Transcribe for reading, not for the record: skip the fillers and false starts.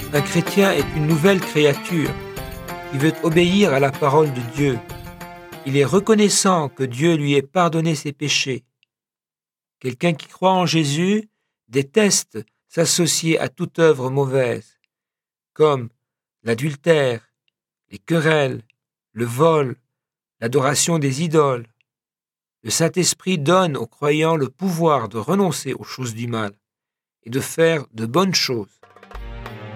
Un chrétien est une nouvelle créature qui veut obéir à la parole de Dieu. Il est reconnaissant que Dieu lui ait pardonné ses péchés. Quelqu'un qui croit en Jésus déteste s'associer à toute œuvre mauvaise, comme l'adultère, les querelles, le vol, l'adoration des idoles. Le Saint-Esprit donne aux croyants le pouvoir de renoncer aux choses du mal et de faire de bonnes choses.